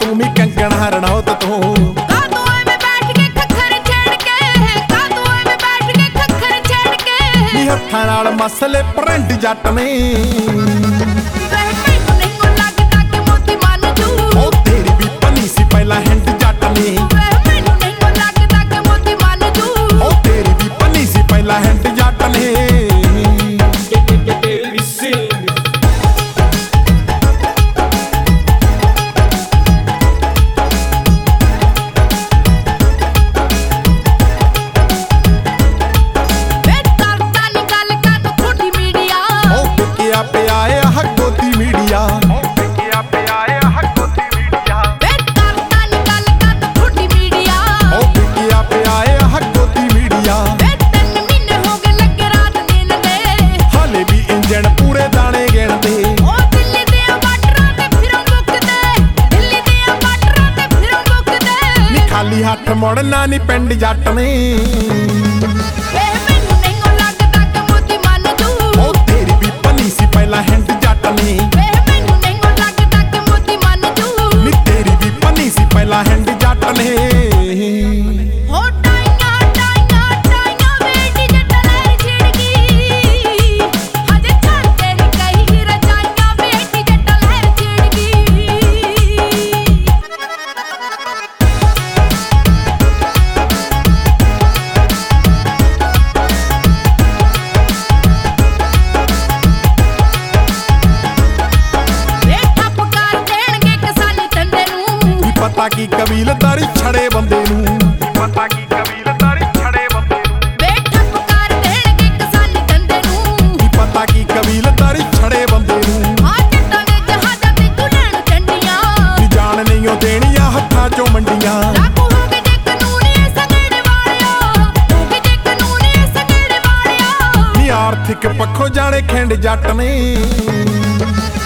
ਤੂੰ ਵੀ ਕੰਗਣ ਹਰਣੌਤ ਤੂੰ ਕਾਦੋਂ ਐਵੇਂ ਬੈਠ ਕੇ ਖੱਖਰ ਛੇੜ ਕੇ ਕਾਦੋਂ ਐਵੇਂ ਬੈਠ ਕੇ ਖੱਖਰ ਛੇੜ ਕੇ ਨੀ ਹੱਥਾਂ ਨਾਲ ਮਸਲੇ ਪ੍ਰਿੰਟ ਜੱਟ ਨੇ ਮੈਨੂੰ ਨਹੀਂ ਲੱਗਦਾ ਕਿ ਮੋਤੀ ਮੰਨ ਜੂ ਉਹ ਤੇਰੀ ਵੀ ਪੰਨੀ ਸੀ ਪਹਿਲਾਂ ਹਿੰਡ ਜੱਟ ਨੇ ਮੈਨੂੰ ਨਹੀਂ ਲੱਗਦਾ ਕਿ ਮੋਤੀ ਮੰਨ ਜੂ ਉਹ ਤੇਰੀ ਵੀ ਪੰਨੀ ਸੀ ਪਹਿਲਾਂ ਹਿੰਡ ਜੱਟ ਨੇ ਹੱਥ ਮੁੜਨਾ ਨੀ ਪਿੰਡ ਜੱਟ ਨੇ ਮੈਨੂੰ ਨਹੀਂ ਲੱਗਦਾ ਕਿ ਮੋਤੀ ਮੰਨ ਜੂ ਉਹ ਤੇਰੀ ਵੀ ਪੰਨੀ ਸੀ ਪਹਿਲਾਂ ਹਿੰਡ ਜੱਟ ਨੇ ਮੈਨੂੰ ਨਹੀਂ ਲੱਗਦਾ ਕਿ ਮੋਤੀ ਮੰਨ ਜੂ ਨੀ ਤੇਰੀ ਵੀ ਪੰਨੀ ਸੀ ਪਹਿਲਾਂ ਹਿੰਡ ਜੱਟ ਨੇ ਹੋ ਟਾਈਆਂ ਟਾਈਆਂ ਟਾਈਆਂ ਵੇਟੀ ਜੱਟ ਲਹਿਰ ਛਿੜ ਗਈ ਹਜੇ ਛੱਡ ਤੇਰੀ ਕਹੀ ਰਜਾਈਆਂ ਵੇਟੀ ਜੱਟ ਲਹਿਰ ਛਿੜ ਗਈ ਪਤਾ ਕੀ ਕਬੀਲਦਾਰੀ ਛੜੇ ਬੰਦੇ ਨੂੰ ਪਤਾ ਕੀ ਕਬੀਲਦਾਰੀ ਛੜੇ ਬੰਦੇ ਨੂੰ ਬੇਠੱਪ ਕਰ ਦੇਣਗੇ ਕਿਸਾਨੀ ਧੰਦੇ ਨੂੰ ਪਤਾ ਕੀ ਕਬੀਲਦਾਰੀ ਛੜੇ ਬੰਦੇ ਨੂੰ ਆ ਜੱਟਾਂ ਦੇ ਜਹਾਜ਼ਾਂ ਤੇ ਤੂੰ ਲੈਣ ਚੰਡੀਆਂ ਨੀ ਜਾਣ ਨਹੀਂ ਉਹ ਦੇਣੀਆਂ ਹੱਥਾਂ ਚੋਂ ਮੰਡੀਆਂ ਲਾਗੂ ਹੋ ਗਏ ਜੇ ਕਾਨੂੰਨੀ ਸੰਗੜੇ ਵਾਲਿਆ ਹੋ ਗਏ ਜੇ ਕਾਨੂੰਨੀ ਸੰਗੜੇ ਵਾਲਿਆ ਨੀ ਆਰਥਿਕ ਪੱਖੋਂ ਜਾਣੇ ਖਿੰਡ ਜੱਟ ਨੇ